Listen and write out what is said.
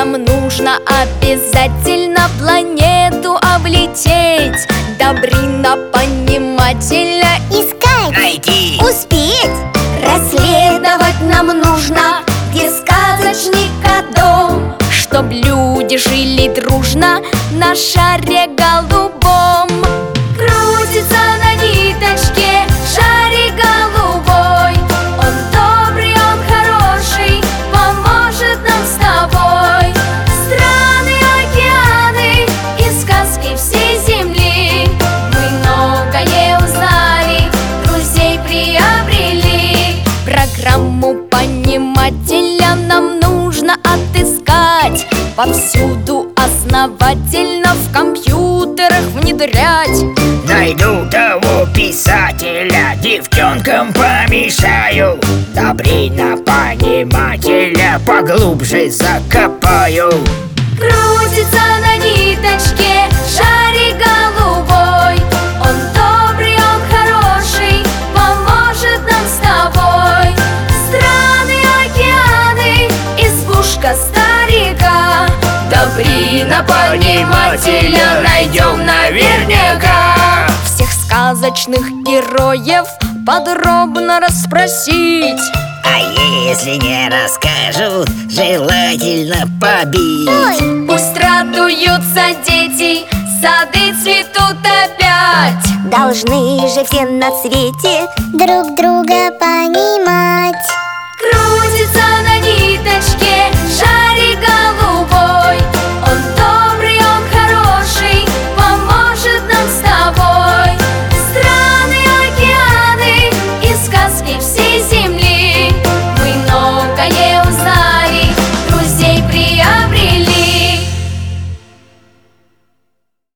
Нам нужно обязательно планету облететь, Добрина-понимателя искать, найти, успеть. расследовать нам нужно, где сказочника дом, чтоб люди жили дружно на шаре голубом. Крутится на ниточке шарик голубой, он добрый, он хороший, поможет нам с тобой. Страны, океаны и сказки всей земли мы многое узнали, друзей приобрели. Программу понимателя нам нужно отыскать, повсюду основательно в компьютерах внедрять. найду того писателя, девчонкам помешаю, Добрина-понимателя поглубже закопаю. Крутится на ниточке шарик голубой, он добрый, он хороший, поможет нам с тобой. Страны, океаны, избушка старика, Добрина-понимателя найдем наверняка. Всех сказочных героев подробно расспросить, А если не расскажут, желательно побить. пусть радуются дети, сады цветут опять. Должны же все на свете друг друга понимать. Крутится